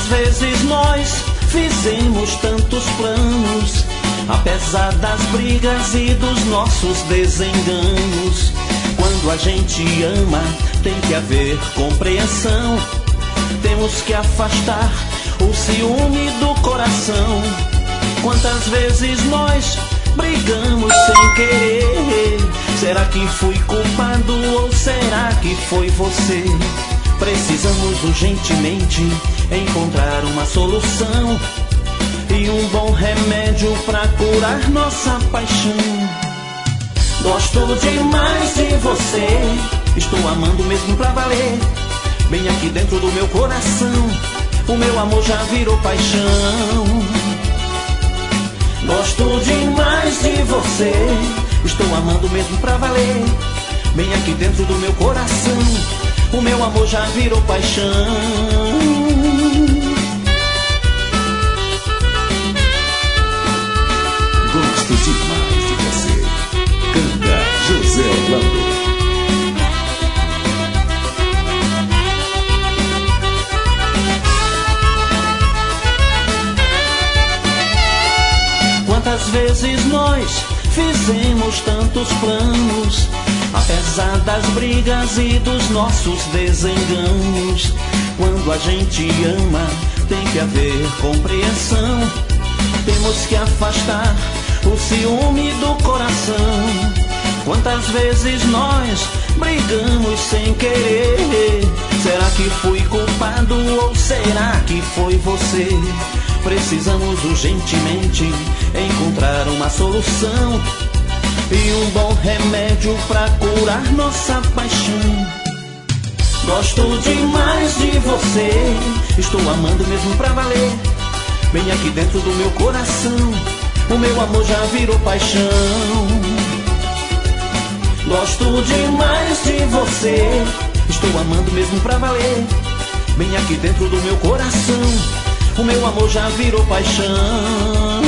vezes nós fizemos tantos planos, apesar das brigas e dos nossos desenganos. Quando a gente ama, tem que haver compreensão. Temos que afastar o ciúme do coração. Quantas vezes nós brigamos sem querer? Será que fui culpado ou será que foi você? Precisamos urgentemente encontrar uma solução e um bom remédio pra curar nossa paixão. Gosto demais de você, estou amando mesmo pra valer. Bem aqui dentro do meu coração, o meu amor já virou paixão. Gosto demais de você, estou amando mesmo pra valer. Bem aqui dentro do meu coração, o meu amor já virou paixão. Gosto demais de você. Canta José Orlando. Quantas vezes nós fizemos tantos planos, apesar das brigas e dos nossos desenganos. Quando a gente ama, tem que haver compreensão. Temos que afastar o ciúme do coração. Quantas vezes nós brigamos sem querer? Será que fui culpado ou será que foi você? Precisamos urgentemente encontrar uma solução e um bom remédio pra curar nossa paixão. Gosto demais de você, estou amando mesmo pra valer. Bem aqui dentro do meu coração, o meu amor já virou paixão. Gosto demais de você, estou amando mesmo pra valer. Bem aqui dentro do meu coração, o meu amor já virou paixão.